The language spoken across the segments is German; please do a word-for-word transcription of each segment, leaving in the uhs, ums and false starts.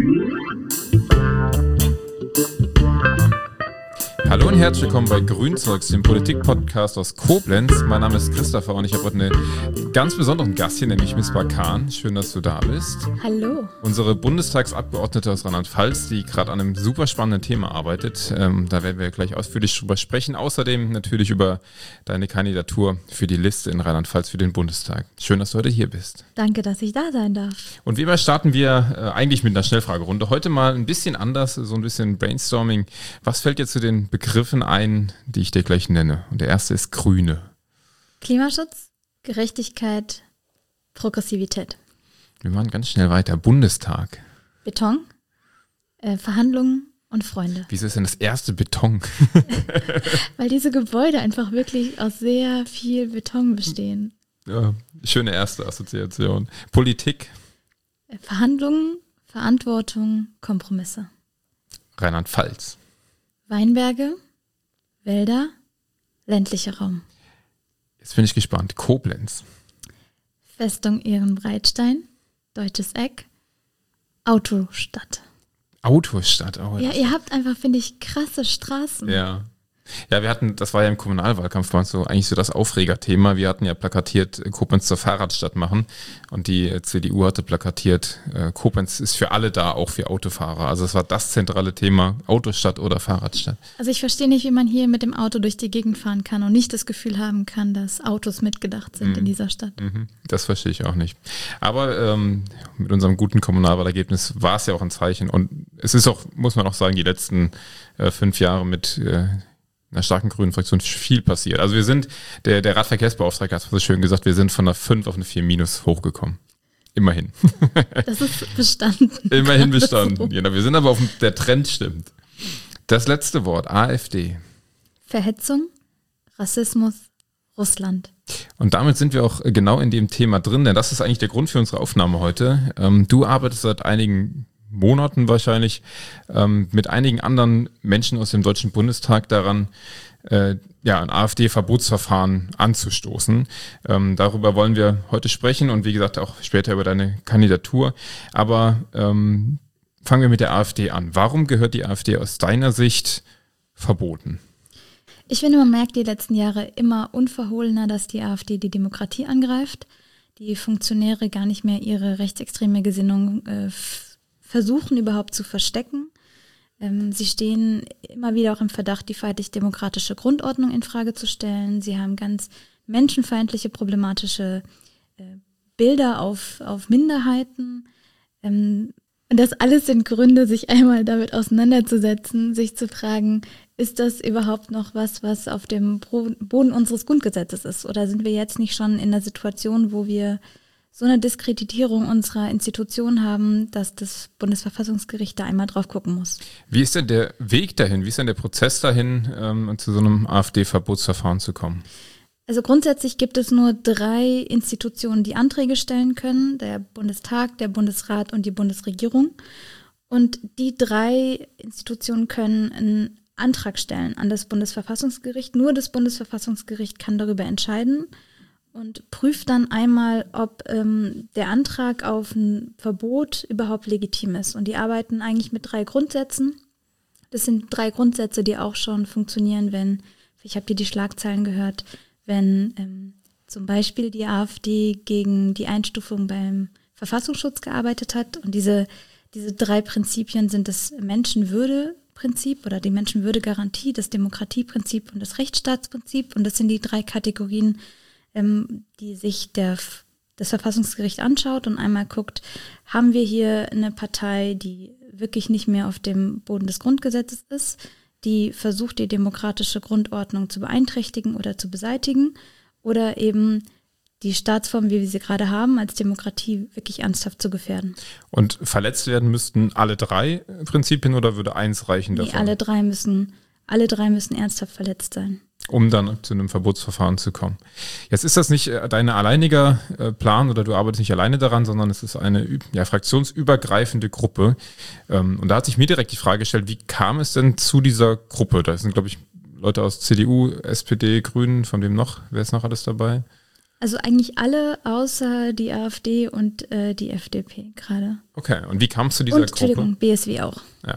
Hallo und herzlich willkommen bei Grünzeugs, dem Politik-Podcast aus Koblenz. Mein Name ist Christopher und ich habe heute einen ganz besonderen Gast hier, nämlich Misbah Khan. Schön, dass du da bist. Hallo. Unsere Bundestagsabgeordnete aus Rheinland-Pfalz, die gerade an einem super spannenden Thema arbeitet. Ähm, da werden wir gleich ausführlich drüber sprechen. Außerdem natürlich über deine Kandidatur für die Liste in Rheinland-Pfalz für den Bundestag. Schön, dass du heute hier bist. Danke, dass ich da sein darf. Und wie immer starten wir äh, eigentlich mit einer Schnellfragerunde. Heute mal ein bisschen anders, so ein bisschen Brainstorming. Was fällt dir zu den Begriffen ein, die ich dir gleich nenne? Und der erste ist Grüne. Klimaschutz, Gerechtigkeit, Progressivität. Wir machen ganz schnell weiter. Bundestag. Beton, äh, Verhandlungen und Freunde. Wieso ist denn das erste Beton? Weil diese Gebäude einfach wirklich aus sehr viel Beton bestehen. Ja, schöne erste Assoziation. Politik. Äh, Verhandlungen, Verantwortung, Kompromisse. Rheinland-Pfalz. Weinberge, Wälder, ländlicher Raum. Jetzt bin ich gespannt. Koblenz. Festung Ehrenbreitstein, Deutsches Eck, Autostadt. Autostadt. Oh, Ja, ihr habt einfach, finde ich, krasse Straßen. Ja. Ja, wir hatten, das war ja im Kommunalwahlkampf, war so eigentlich so das Aufregerthema. Wir hatten ja plakatiert, Koblenz zur Fahrradstadt machen und die C D U hatte plakatiert, Koblenz ist für alle da, auch für Autofahrer. Also es war das zentrale Thema, Autostadt oder Fahrradstadt. Also ich verstehe nicht, wie man hier mit dem Auto durch die Gegend fahren kann und nicht das Gefühl haben kann, dass Autos mitgedacht sind mhm. in dieser Stadt. Mhm. Das verstehe ich auch nicht. Aber ähm, mit unserem guten Kommunalwahlergebnis war es ja auch ein Zeichen und es ist auch, muss man auch sagen, die letzten äh, fünf Jahre mit äh, einer starken grünen Fraktion viel passiert. Also wir sind, der, der Radverkehrsbeauftragte hat so schön gesagt, wir sind von einer fünf auf eine vier minus hochgekommen. Immerhin. Das ist bestanden. Immerhin bestanden. So. Genau, wir sind aber auf dem, der Trend stimmt. Das letzte Wort, AfD. Verhetzung, Rassismus, Russland. Und damit sind wir auch genau in dem Thema drin, denn das ist eigentlich der Grund für unsere Aufnahme heute. Ähm, du arbeitest seit einigen Monaten wahrscheinlich ähm, mit einigen anderen Menschen aus dem Deutschen Bundestag daran, äh, ja, ein AfD-Verbotsverfahren anzustoßen. Ähm, darüber wollen wir heute sprechen und wie gesagt auch später über deine Kandidatur. Aber ähm, fangen wir mit der AfD an. Warum gehört die AfD aus deiner Sicht verboten? Ich finde, man merkt die letzten Jahre immer unverhohlener, dass die AfD die Demokratie angreift, die Funktionäre gar nicht mehr ihre rechtsextreme Gesinnung äh, versuchen überhaupt zu verstecken. Ähm, sie stehen immer wieder auch im Verdacht, die freiheitlich-demokratische Grundordnung in Frage zu stellen. Sie haben ganz menschenfeindliche, problematische äh, Bilder auf, auf Minderheiten. Ähm, und das alles sind Gründe, sich einmal damit auseinanderzusetzen, sich zu fragen, ist das überhaupt noch was, was auf dem Boden unseres Grundgesetzes ist? Oder sind wir jetzt nicht schon in einer Situation, wo wir so eine Diskreditierung unserer Institution haben, dass das Bundesverfassungsgericht da einmal drauf gucken muss. Wie ist denn der Weg dahin? Wie ist denn der Prozess dahin, ähm, zu so einem AfD-Verbotsverfahren zu kommen? Also grundsätzlich gibt es nur drei Institutionen, die Anträge stellen können. Der Bundestag, der Bundesrat und die Bundesregierung. Und die drei Institutionen können einen Antrag stellen an das Bundesverfassungsgericht. Nur das Bundesverfassungsgericht kann darüber entscheiden und prüft dann einmal, ob ähm, der Antrag auf ein Verbot überhaupt legitim ist. Und die arbeiten eigentlich mit drei Grundsätzen. Das sind drei Grundsätze, die auch schon funktionieren, wenn, ich habe hier die Schlagzeilen gehört, wenn ähm, zum Beispiel die AfD gegen die Einstufung beim Verfassungsschutz gearbeitet hat. Und diese, diese drei Prinzipien sind das Menschenwürde-Prinzip oder die Menschenwürde-Garantie, das Demokratieprinzip und das Rechtsstaatsprinzip. Und das sind die drei Kategorien, die sich der, das Verfassungsgericht anschaut und einmal guckt, haben wir hier eine Partei, die wirklich nicht mehr auf dem Boden des Grundgesetzes ist, die versucht, die demokratische Grundordnung zu beeinträchtigen oder zu beseitigen oder eben die Staatsform, wie wir sie gerade haben, als Demokratie wirklich ernsthaft zu gefährden. Und verletzt werden müssten alle drei Prinzipien oder würde eins reichen davon? Nee, alle drei müssen, alle drei müssen ernsthaft verletzt sein. Um dann zu einem Verbotsverfahren zu kommen. Jetzt ist das nicht dein alleiniger Plan oder du arbeitest nicht alleine daran, sondern es ist eine ja, fraktionsübergreifende Gruppe. Und da hat sich mir direkt die Frage gestellt, wie kam es denn zu dieser Gruppe? Da sind, glaube ich, Leute aus C D U, S P D, Grünen, von wem noch? Wer ist noch alles dabei? Also eigentlich alle außer die AfD und äh, die F D P gerade. Okay, und wie kam es zu dieser und, Gruppe? Entschuldigung, B S W auch. Ja.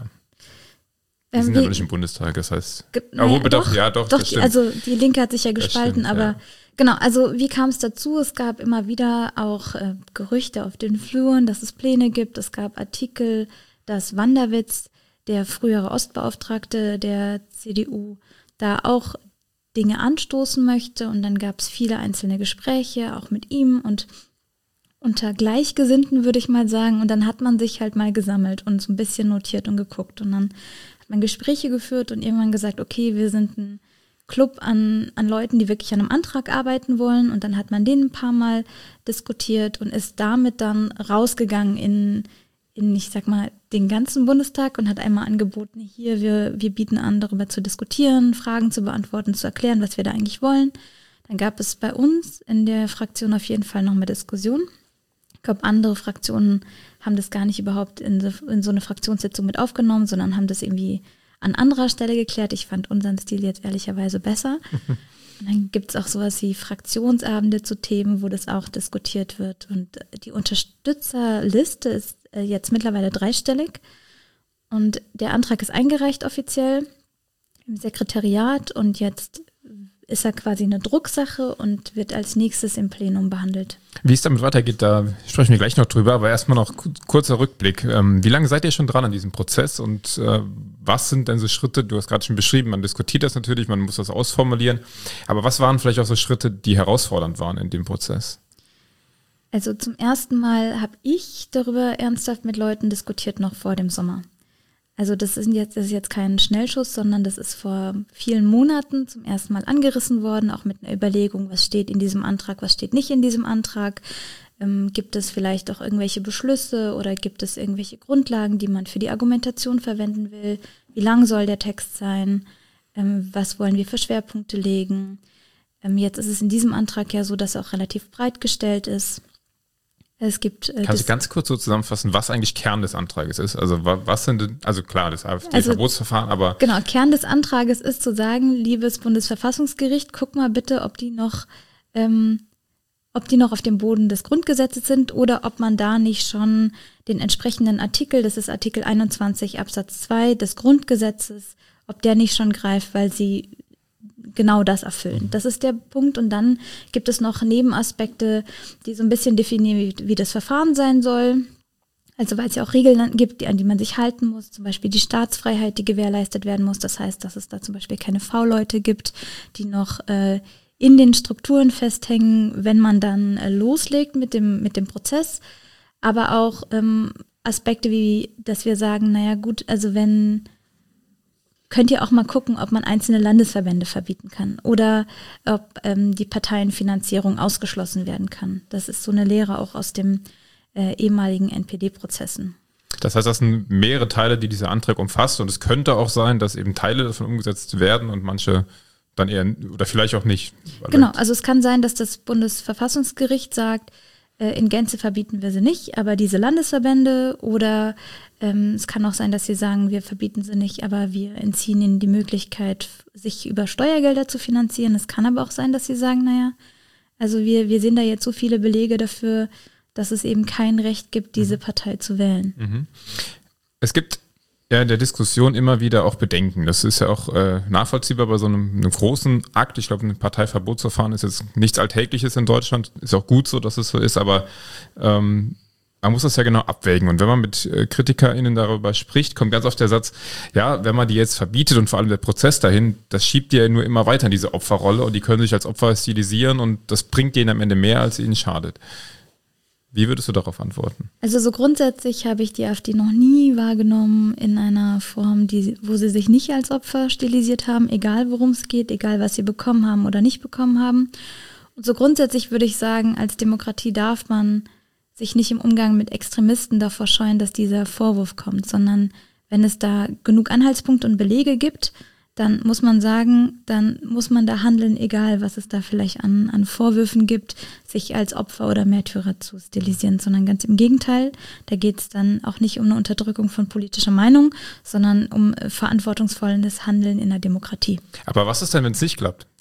Die Ähm, sind ja wir- noch nicht im Bundestag, das heißt. Ge- Ja, naja, wobei doch, ja, doch, doch das die, stimmt. also die Linke hat sich ja Das gespalten, stimmt, aber ja. genau, also wie kam es dazu? Es gab immer wieder auch äh, Gerüchte auf den Fluren, dass es Pläne gibt. Es gab Artikel, dass Wanderwitz, der frühere Ostbeauftragte der C D U, da auch Dinge anstoßen möchte. Und dann gab es viele einzelne Gespräche, auch mit ihm und unter Gleichgesinnten, würde ich mal sagen. Und dann hat man sich halt mal gesammelt und so ein bisschen notiert und geguckt. Und dann hat man Gespräche geführt und irgendwann gesagt, okay, wir sind ein Club an, an Leuten, die wirklich an einem Antrag arbeiten wollen. Und dann hat man den ein paar Mal diskutiert und ist damit dann rausgegangen in, in ich sag mal, den ganzen Bundestag und hat einmal angeboten, hier, wir, wir bieten an, darüber zu diskutieren, Fragen zu beantworten, zu erklären, was wir da eigentlich wollen. Dann gab es bei uns in der Fraktion auf jeden Fall noch mehr Diskussion. Ich glaube, andere Fraktionen haben das gar nicht überhaupt in so, in so eine Fraktionssitzung mit aufgenommen, sondern haben das irgendwie an anderer Stelle geklärt. Ich fand unseren Stil jetzt ehrlicherweise besser. Und dann gibt es auch sowas wie Fraktionsabende zu Themen, wo das auch diskutiert wird. Und die Unterstützerliste ist äh, jetzt mittlerweile dreistellig. Und der Antrag ist eingereicht offiziell im Sekretariat und jetzt ist er quasi eine Drucksache und wird als nächstes im Plenum behandelt. Wie es damit weitergeht, da sprechen wir gleich noch drüber, aber erstmal noch ku- kurzer Rückblick. Ähm, wie lange seid ihr schon dran an diesem Prozess und äh, was sind denn so Schritte, du hast gerade schon beschrieben, man diskutiert das natürlich, man muss das ausformulieren, aber was waren vielleicht auch so Schritte, die herausfordernd waren in dem Prozess? Also zum ersten Mal habe ich darüber ernsthaft mit Leuten diskutiert, noch vor dem Sommer. Also das ist jetzt, das ist jetzt kein Schnellschuss, sondern das ist vor vielen Monaten zum ersten Mal angerissen worden, auch mit einer Überlegung, was steht in diesem Antrag, was steht nicht in diesem Antrag. Ähm, gibt es vielleicht auch irgendwelche Beschlüsse oder gibt es irgendwelche Grundlagen, die man für die Argumentation verwenden will? Wie lang soll der Text sein? Ähm, was wollen wir für Schwerpunkte legen? Ähm, jetzt ist es in diesem Antrag ja so, dass er auch relativ breit gestellt ist. Es gibt, äh, Kannst du ganz kurz so zusammenfassen, was eigentlich Kern des Antrages ist? Also wa- was sind denn, also klar, das AfD-Verbotsverfahren, also, aber... Genau, Kern des Antrages ist zu sagen, liebes Bundesverfassungsgericht, guck mal bitte, ob die noch, ähm, ob die noch auf dem Boden des Grundgesetzes sind oder ob man da nicht schon den entsprechenden Artikel, das ist Artikel einundzwanzig Absatz zwei des Grundgesetzes, ob der nicht schon greift, weil sie genau das erfüllen. Das ist der Punkt. Und dann gibt es noch Nebenaspekte, die so ein bisschen definieren, wie, wie das Verfahren sein soll. Also weil es ja auch Regeln gibt, die, an die man sich halten muss. Zum Beispiel die Staatsfreiheit, die gewährleistet werden muss. Das heißt, dass es da zum Beispiel keine V-Leute gibt, die noch äh, in den Strukturen festhängen, wenn man dann äh, loslegt mit dem, mit dem Prozess. Aber auch ähm, Aspekte wie, dass wir sagen, naja gut, also wenn... Könnt ihr auch mal gucken, ob man einzelne Landesverbände verbieten kann oder ob ähm, die Parteienfinanzierung ausgeschlossen werden kann. Das ist so eine Lehre auch aus dem äh, ehemaligen N P D-Prozessen. Das heißt, das sind mehrere Teile, die dieser Antrag umfasst und es könnte auch sein, dass eben Teile davon umgesetzt werden und manche dann eher, oder vielleicht auch nicht. Genau, also es kann sein, dass das Bundesverfassungsgericht sagt, äh, in Gänze verbieten wir sie nicht, aber diese Landesverbände oder ähm, es kann auch sein, dass sie sagen, wir verbieten sie nicht, aber wir entziehen ihnen die Möglichkeit, sich über Steuergelder zu finanzieren. Es kann aber auch sein, dass sie sagen, naja, also wir, wir sehen da jetzt so viele Belege dafür, dass es eben kein Recht gibt, diese Partei zu wählen. Mhm. Es gibt ja in der Diskussion immer wieder auch Bedenken. Das ist ja auch äh, nachvollziehbar bei so einem, einem großen Akt. Ich glaube, ein Parteiverbotsverfahren ist jetzt nichts Alltägliches in Deutschland. Ist auch gut so, dass es so ist, aber ähm, man muss das ja genau abwägen. Und wenn man mit äh, KritikerInnen darüber spricht, kommt ganz oft der Satz, ja, wenn man die jetzt verbietet und vor allem der Prozess dahin, das schiebt die ja nur immer weiter in diese Opferrolle und die können sich als Opfer stilisieren und das bringt denen am Ende mehr, als ihnen schadet. Wie würdest du darauf antworten? Also so grundsätzlich habe ich die AfD noch nie wahrgenommen in einer Form, die, wo sie sich nicht als Opfer stilisiert haben, egal worum es geht, egal was sie bekommen haben oder nicht bekommen haben. Und so grundsätzlich würde ich sagen, als Demokratie darf man sich nicht im Umgang mit Extremisten davor scheuen, dass dieser Vorwurf kommt, sondern wenn es da genug Anhaltspunkte und Belege gibt, dann muss man sagen, dann muss man da handeln, egal was es da vielleicht an, an Vorwürfen gibt, sich als Opfer oder Märtyrer zu stilisieren, sondern ganz im Gegenteil. Da geht es dann auch nicht um eine Unterdrückung von politischer Meinung, sondern um verantwortungsvolles Handeln in der Demokratie. Aber was ist denn, wenn es nicht klappt?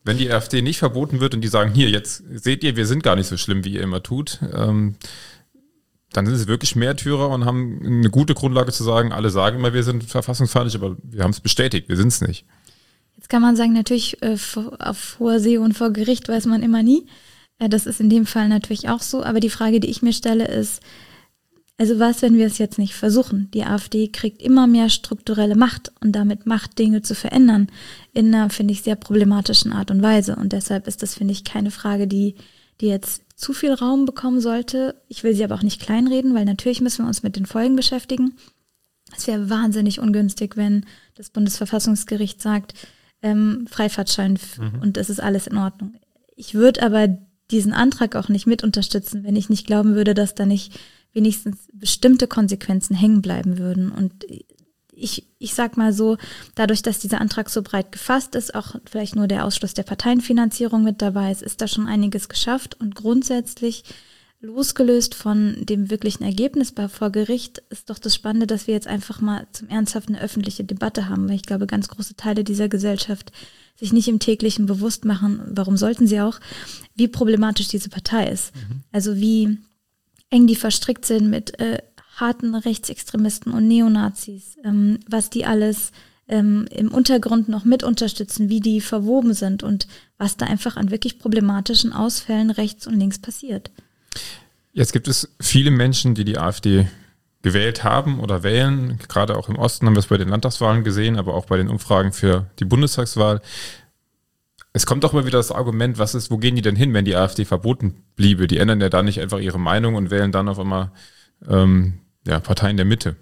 wenn die AfD nicht verboten wird und die sagen, hier, jetzt seht ihr, wir sind gar nicht so schlimm, wie ihr immer tut, ähm, dann sind sie wirklich Märtyrer und haben eine gute Grundlage zu sagen, alle sagen immer, wir sind verfassungsfeindlich, aber wir haben es bestätigt, wir sind es nicht. Jetzt kann man sagen, natürlich äh, auf hoher See und vor Gericht weiß man immer nie. Äh, das ist in dem Fall natürlich auch so. Aber die Frage, die ich mir stelle, ist, also was, wenn wir es jetzt nicht versuchen? Die AfD kriegt immer mehr strukturelle Macht und damit Macht, Dinge zu verändern, in einer, finde ich, sehr problematischen Art und Weise. Und deshalb ist das, finde ich, keine Frage, die, die jetzt zu viel Raum bekommen sollte. Ich will sie aber auch nicht kleinreden, weil natürlich müssen wir uns mit den Folgen beschäftigen. Es wäre wahnsinnig ungünstig, wenn das Bundesverfassungsgericht sagt, ähm, Freifahrtschein mhm. und es ist alles in Ordnung. Ich würde aber diesen Antrag auch nicht mit unterstützen, wenn ich nicht glauben würde, dass da nicht wenigstens bestimmte Konsequenzen hängen bleiben würden. Und ich, ich sag mal so, dadurch, dass dieser Antrag so breit gefasst ist, auch vielleicht nur der Ausschluss der Parteienfinanzierung mit dabei ist, ist da schon einiges geschafft. Und grundsätzlich, losgelöst von dem wirklichen Ergebnis bei vor Gericht, ist doch das Spannende, dass wir jetzt einfach mal zum Ernsthaft eine öffentliche Debatte haben, weil ich glaube, ganz große Teile dieser Gesellschaft sich nicht im täglichen bewusst machen, warum sollten sie auch, wie problematisch diese Partei ist. Mhm. Also wie eng die verstrickt sind mit äh, harten Rechtsextremisten und Neonazis, ähm, was die alles ähm, im Untergrund noch mit unterstützen, wie die verwoben sind und was da einfach an wirklich problematischen Ausfällen rechts und links passiert. Jetzt gibt es viele Menschen, die die AfD gewählt haben oder wählen. Gerade auch im Osten haben wir es bei den Landtagswahlen gesehen, aber auch bei den Umfragen für die Bundestagswahl. Es kommt doch immer wieder das Argument, was ist, wo gehen die denn hin, wenn die AfD verboten bliebe? Die ändern ja da nicht einfach ihre Meinung und wählen dann auf einmal ähm, ja, Parteien der Mitte.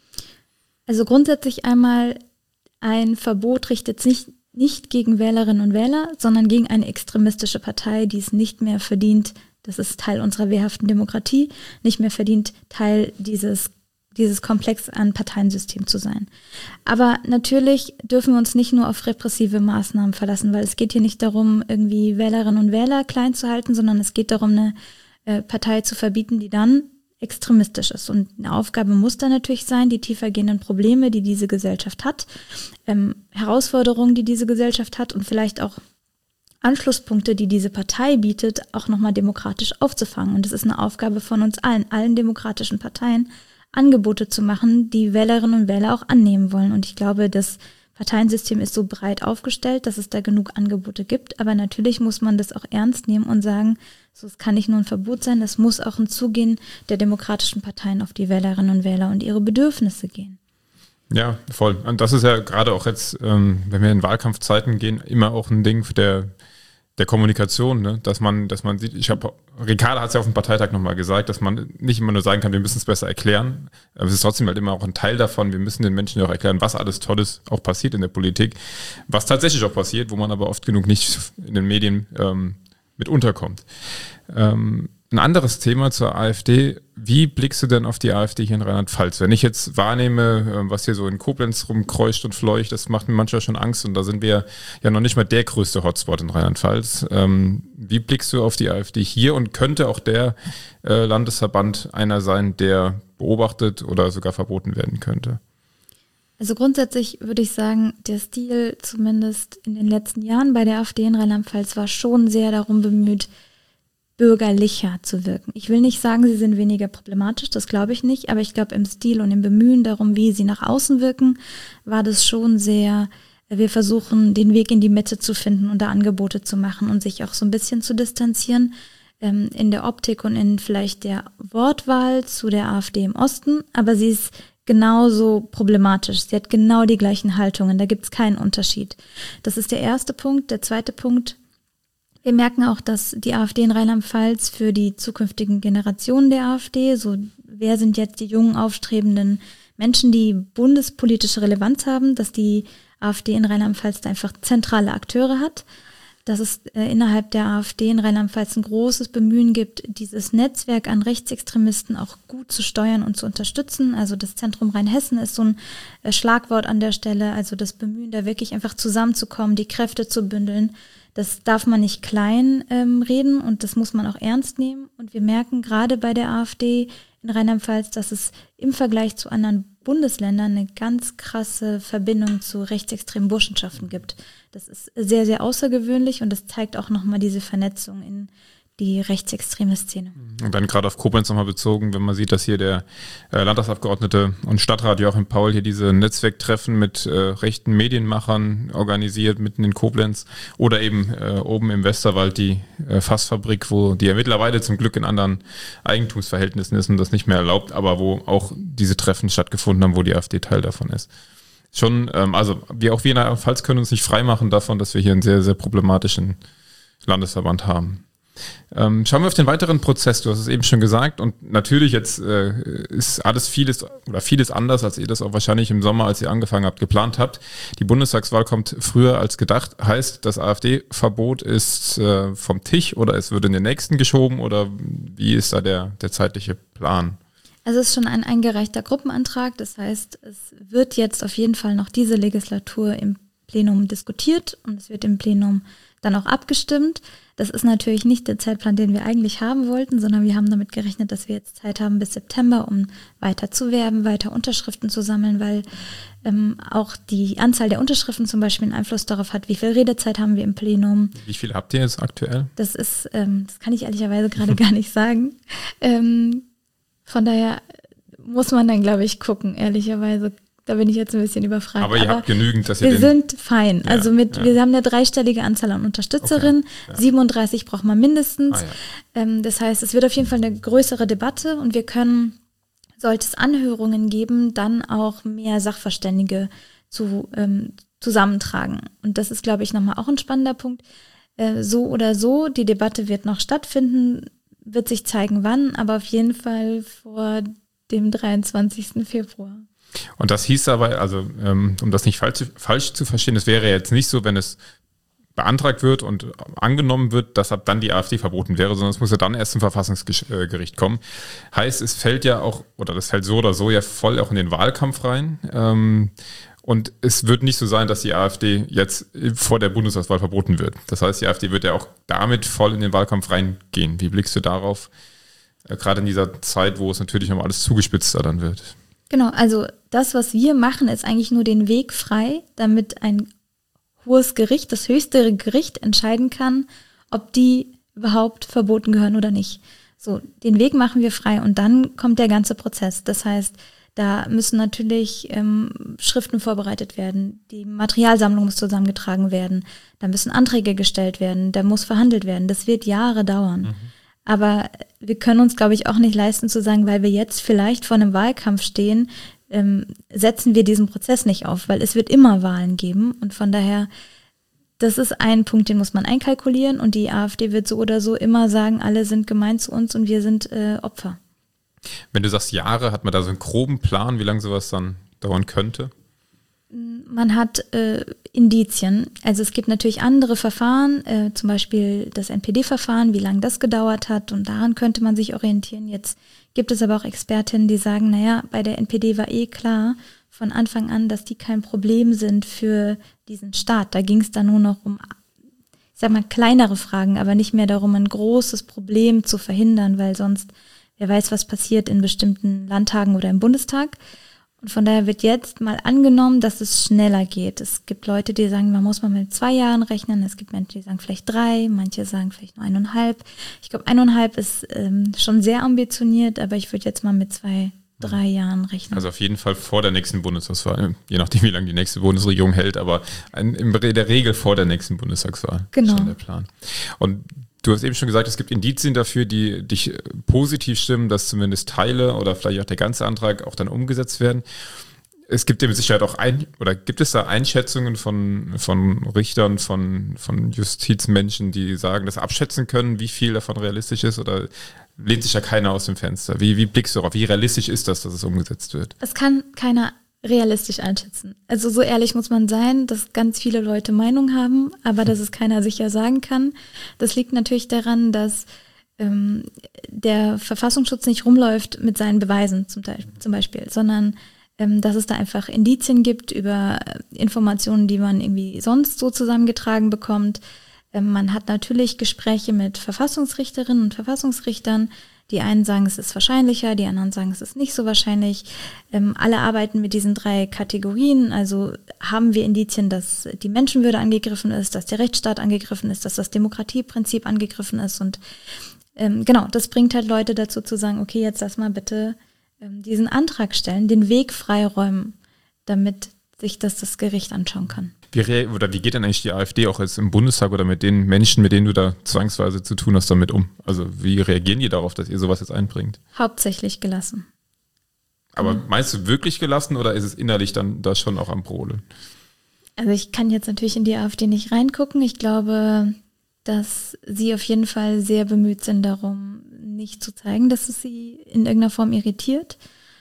Also grundsätzlich einmal, ein Verbot richtet sich nicht gegen Wählerinnen und Wähler, sondern gegen eine extremistische Partei, die es nicht mehr verdient, das ist Teil unserer wehrhaften Demokratie, nicht mehr verdient, Teil dieses dieses Komplex an Parteiensystem zu sein. Aber natürlich dürfen wir uns nicht nur auf repressive Maßnahmen verlassen, weil es geht hier nicht darum, irgendwie Wählerinnen und Wähler klein zu halten, sondern es geht darum, eine äh, Partei zu verbieten, die dann extremistisch ist. Und eine Aufgabe muss dann natürlich sein, die tiefergehenden Probleme, die diese Gesellschaft hat, ähm, Herausforderungen, die diese Gesellschaft hat und vielleicht auch Anschlusspunkte, die diese Partei bietet, auch nochmal demokratisch aufzufangen. Und das ist eine Aufgabe von uns allen, allen demokratischen Parteien, Angebote zu machen, die Wählerinnen und Wähler auch annehmen wollen. Und ich glaube, das Parteiensystem ist so breit aufgestellt, dass es da genug Angebote gibt. Aber natürlich muss man das auch ernst nehmen und sagen, so, es kann nicht nur ein Verbot sein, es muss auch ein Zugehen der demokratischen Parteien auf die Wählerinnen und Wähler und ihre Bedürfnisse gehen. Ja, voll. Und das ist ja gerade auch jetzt, ähm, wenn wir in Wahlkampfzeiten gehen, immer auch ein Ding der der Kommunikation, ne? Dass man, dass man sieht, ich habe, Ricarda hat es ja auf dem Parteitag nochmal gesagt, dass man nicht immer nur sagen kann, wir müssen es besser erklären, aber es ist trotzdem halt immer auch ein Teil davon, wir müssen den Menschen ja auch erklären, was alles Tolles auch passiert in der Politik, was tatsächlich auch passiert, wo man aber oft genug nicht in den Medien ähm, mit unterkommt. Ähm, ein anderes Thema zur AfD, wie blickst du denn auf die AfD hier in Rheinland-Pfalz? Wenn ich jetzt wahrnehme, was hier so in Koblenz rumkreucht und fleucht, das macht mir manchmal schon Angst und da sind wir ja noch nicht mal der größte Hotspot in Rheinland-Pfalz. Ähm, wie blickst du auf die AfD hier und könnte auch der äh, Landesverband einer sein, der beobachtet oder sogar verboten werden könnte? Also grundsätzlich würde ich sagen, der Stil zumindest in den letzten Jahren bei der AfD in Rheinland-Pfalz war schon sehr darum bemüht, bürgerlicher zu wirken. Ich will nicht sagen, sie sind weniger problematisch, das glaube ich nicht, aber ich glaube im Stil und im Bemühen darum, wie sie nach außen wirken, war das schon sehr, wir versuchen den Weg in die Mitte zu finden und da Angebote zu machen und sich auch so ein bisschen zu distanzieren ähm, in der Optik und in vielleicht der Wortwahl zu der AfD im Osten, aber sie ist genauso problematisch. Sie hat genau die gleichen Haltungen, da gibt es keinen Unterschied. Das ist der erste Punkt. Der zweite Punkt, wir merken auch, dass die AfD in Rheinland-Pfalz für die zukünftigen Generationen der AfD, so wer sind jetzt die jungen, aufstrebenden Menschen, die bundespolitische Relevanz haben, dass die AfD in Rheinland-Pfalz da einfach zentrale Akteure hat, dass es äh, innerhalb der AfD in Rheinland-Pfalz ein großes Bemühen gibt, dieses Netzwerk an Rechtsextremisten auch gut zu steuern und zu unterstützen. Also das Zentrum Rheinhessen ist so ein äh, Schlagwort an der Stelle, also das Bemühen, da wirklich einfach zusammenzukommen, die Kräfte zu bündeln, Das darf man nicht klein ähm, reden und das muss man auch ernst nehmen. Und wir merken gerade bei der AfD in Rheinland-Pfalz, dass es im Vergleich zu anderen Bundesländern eine ganz krasse Verbindung zu rechtsextremen Burschenschaften gibt. Das ist sehr, sehr außergewöhnlich und das zeigt auch nochmal diese Vernetzung in die rechtsextreme Szene. Und dann gerade auf Koblenz nochmal bezogen, wenn man sieht, dass hier der äh, Landtagsabgeordnete und Stadtrat Joachim Paul hier diese Netzwerktreffen mit äh, rechten Medienmachern organisiert, mitten in Koblenz, oder eben äh, oben im Westerwald die äh, Fassfabrik, wo die ja mittlerweile zum Glück in anderen Eigentumsverhältnissen ist und das nicht mehr erlaubt, aber wo auch diese Treffen stattgefunden haben, wo die AfD Teil davon ist. Schon, ähm, also wir auch wir in der Pfalz können uns nicht freimachen davon, dass wir hier einen sehr, sehr problematischen Landesverband haben. Ähm, schauen wir auf den weiteren Prozess. Du hast es eben schon gesagt und natürlich jetzt äh, ist alles vieles oder vieles anders, als ihr das auch wahrscheinlich im Sommer, als ihr angefangen habt, geplant habt. Die Bundestagswahl kommt früher als gedacht. Heißt, das AfD-Verbot ist äh, vom Tisch oder es wird in den nächsten geschoben oder wie ist da der, der zeitliche Plan? Also es ist schon ein eingereichter Gruppenantrag. Das heißt, es wird jetzt auf jeden Fall noch diese Legislatur im Plenum diskutiert und es wird im Plenum dann auch abgestimmt. Das ist natürlich nicht der Zeitplan, den wir eigentlich haben wollten, sondern wir haben damit gerechnet, dass wir jetzt Zeit haben bis September, um weiter zu werben, weiter Unterschriften zu sammeln, weil ähm, auch die Anzahl der Unterschriften zum Beispiel einen Einfluss darauf hat, wie viel Redezeit haben wir im Plenum. Wie viel habt ihr jetzt aktuell? Das ist, ähm, das kann ich ehrlicherweise gerade gar nicht sagen. Ähm, von daher muss man dann, glaube ich, gucken, ehrlicherweise. Da bin ich jetzt ein bisschen überfragt. Aber ihr Aber habt genügend, dass ihr wir den... sind fein. Ja, also mit, ja. wir haben eine dreistellige Anzahl an Unterstützerinnen. Okay, ja. siebenunddreißig braucht man mindestens. Ah, ja. ähm, das heißt, es wird auf jeden Fall eine größere Debatte und wir können, sollte es Anhörungen geben, dann auch mehr Sachverständige zu, ähm, zusammentragen. Und das ist, glaube ich, nochmal auch ein spannender Punkt. Äh, so oder so, die Debatte wird noch stattfinden, wird sich zeigen, wann, aber auf jeden Fall vor dem dreiundzwanzigsten Februar. Und das hieß aber, also ähm, um das nicht falsch, falsch zu verstehen, es wäre jetzt nicht so, wenn es beantragt wird und angenommen wird, dass ab dann die AfD verboten wäre, sondern es muss ja dann erst zum Verfassungsgericht kommen. Heißt, es fällt ja auch, oder das fällt so oder so ja voll auch in den Wahlkampf rein. Ähm, und es wird nicht so sein, dass die AfD jetzt vor der Bundestagswahl verboten wird. Das heißt, die AfD wird ja auch damit voll in den Wahlkampf reingehen. Wie blickst du darauf? Äh, gerade in dieser Zeit, wo es natürlich nochmal alles zugespitzter dann wird. Genau, also das, was wir machen, ist eigentlich nur den Weg frei, damit ein hohes Gericht, das höchste Gericht entscheiden kann, ob die überhaupt verboten gehören oder nicht. So, den Weg machen wir frei und dann kommt der ganze Prozess. Das heißt, da müssen natürlich ähm, Schriften vorbereitet werden, die Materialsammlung muss zusammengetragen werden, da müssen Anträge gestellt werden, da muss verhandelt werden. Das wird Jahre dauern. Mhm. Aber wir können uns, glaube ich, auch nicht leisten zu sagen, weil wir jetzt vielleicht vor einem Wahlkampf stehen, ähm, setzen wir diesen Prozess nicht auf, weil es wird immer Wahlen geben. Und von daher, das ist ein Punkt, den muss man einkalkulieren. Und die AfD wird so oder so immer sagen, alle sind gemein zu uns und wir sind äh, Opfer. Wenn du sagst Jahre, hat man da so einen groben Plan, wie lange sowas dann dauern könnte? Man hat äh, Indizien. Also es gibt natürlich andere Verfahren, äh, zum Beispiel das N P D-Verfahren, wie lange das gedauert hat und daran könnte man sich orientieren. Jetzt gibt es aber auch Expertinnen, die sagen, naja, bei der N P D war eh klar von Anfang an, dass die kein Problem sind für diesen Staat. Da ging es dann nur noch um, ich sag mal, kleinere Fragen, aber nicht mehr darum, ein großes Problem zu verhindern, weil sonst, wer weiß, was passiert in bestimmten Landtagen oder im Bundestag. Und von daher wird jetzt mal angenommen, dass es schneller geht. Es gibt Leute, die sagen, man muss mal mit zwei Jahren rechnen. Es gibt Menschen, die sagen vielleicht drei, manche sagen vielleicht nur eineinhalb. Ich glaube, eineinhalb ist ähm, schon sehr ambitioniert, aber ich würde jetzt mal mit zwei, drei Jahren rechnen. Also auf jeden Fall vor der nächsten Bundestagswahl, je nachdem, wie lange die nächste Bundesregierung hält, aber in der Regel vor der nächsten Bundestagswahl. Genau. Ist schon der Plan. Und du hast eben schon gesagt, es gibt Indizien dafür, die dich positiv stimmen, dass zumindest Teile oder vielleicht auch der ganze Antrag auch dann umgesetzt werden. Es gibt ja mit Sicherheit auch ein, oder gibt es da Einschätzungen von, von Richtern, von, von Justizmenschen, die sagen, das abschätzen können, wie viel davon realistisch ist, oder lehnt sich ja keiner aus dem Fenster? Wie, wie blickst du darauf? Wie realistisch ist das, dass es umgesetzt wird? Es kann keiner realistisch einschätzen. Also so ehrlich muss man sein, dass ganz viele Leute Meinung haben, aber dass es keiner sicher sagen kann. Das liegt natürlich daran, dass ähm, der Verfassungsschutz nicht rumläuft mit seinen Beweisen zum, Teil, zum Beispiel, sondern ähm, dass es da einfach Indizien gibt über Informationen, die man irgendwie sonst so zusammengetragen bekommt. Ähm, man hat natürlich Gespräche mit Verfassungsrichterinnen und Verfassungsrichtern. Die einen sagen, es ist wahrscheinlicher, die anderen sagen, es ist nicht so wahrscheinlich. Ähm, alle arbeiten mit diesen drei Kategorien. Also haben wir Indizien, dass die Menschenwürde angegriffen ist, dass der Rechtsstaat angegriffen ist, dass das Demokratieprinzip angegriffen ist. Und ähm, genau, das bringt halt Leute dazu zu sagen, okay, jetzt lass mal bitte ähm, diesen Antrag stellen, den Weg freiräumen, damit sich das das Gericht anschauen kann. Wie, rea- oder wie geht denn eigentlich die AfD auch jetzt im Bundestag oder mit den Menschen, mit denen du da zwangsweise zu tun hast, damit um? Also wie reagieren die darauf, dass ihr sowas jetzt einbringt? Hauptsächlich gelassen. Aber Mhm. meinst du wirklich gelassen oder ist es innerlich dann da schon auch am Brodeln? Also ich kann jetzt natürlich in die AfD nicht reingucken. Ich glaube, dass sie auf jeden Fall sehr bemüht sind darum, nicht zu zeigen, dass es sie in irgendeiner Form irritiert.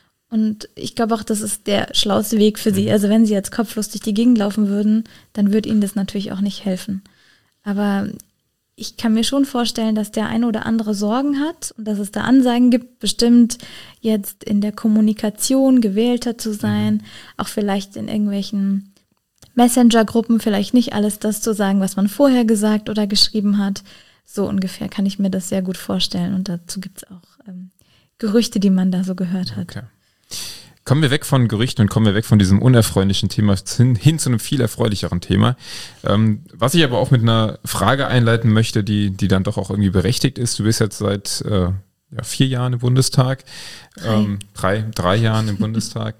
Und ich glaube auch, das ist der schlauste Weg für sie. Also wenn sie jetzt kopflos durch die Gegend laufen würden, dann würde ihnen das natürlich auch nicht helfen. Aber ich kann mir schon vorstellen, dass der eine oder andere Sorgen hat und dass es da Ansagen gibt, bestimmt jetzt in der Kommunikation gewählter zu sein, auch vielleicht in irgendwelchen Messenger-Gruppen vielleicht nicht alles das zu sagen, was man vorher gesagt oder geschrieben hat. So ungefähr kann ich mir das sehr gut vorstellen. Und dazu gibt es auch ähm, Gerüchte, die man da so gehört hat. Okay. Kommen wir weg von Gerüchten und kommen wir weg von diesem unerfreulichen Thema hin, hin zu einem viel erfreulicheren Thema. Ähm, was ich aber auch mit einer Frage einleiten möchte, die, die dann doch auch irgendwie berechtigt ist. Du bist jetzt seit äh, ja, vier Jahren im Bundestag, Drei, ähm, drei, drei Jahren im Bundestag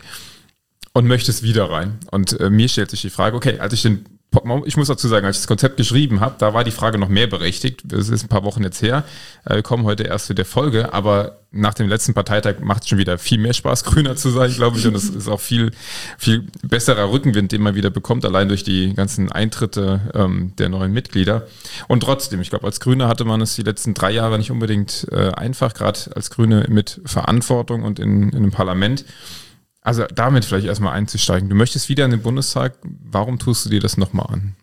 und möchtest wieder rein. Und äh, mir stellt sich die Frage, okay, als ich den Ich muss dazu sagen, als ich das Konzept geschrieben habe, da war die Frage noch mehr berechtigt. Das ist ein paar Wochen jetzt her. Wir kommen heute erst zu der Folge, aber nach dem letzten Parteitag macht es schon wieder viel mehr Spaß, Grüner zu sein, glaube ich. Und es ist auch viel, viel besserer Rückenwind, den man wieder bekommt, allein durch die ganzen Eintritte ähm, der neuen Mitglieder. Und trotzdem, ich glaube, als Grüner hatte man es die letzten drei Jahre nicht unbedingt äh, einfach, gerade als Grüne mit Verantwortung und in, in einem Parlament. Also damit vielleicht erstmal einzusteigen. Du möchtest wieder in den Bundestag. Warum tust du dir das nochmal an?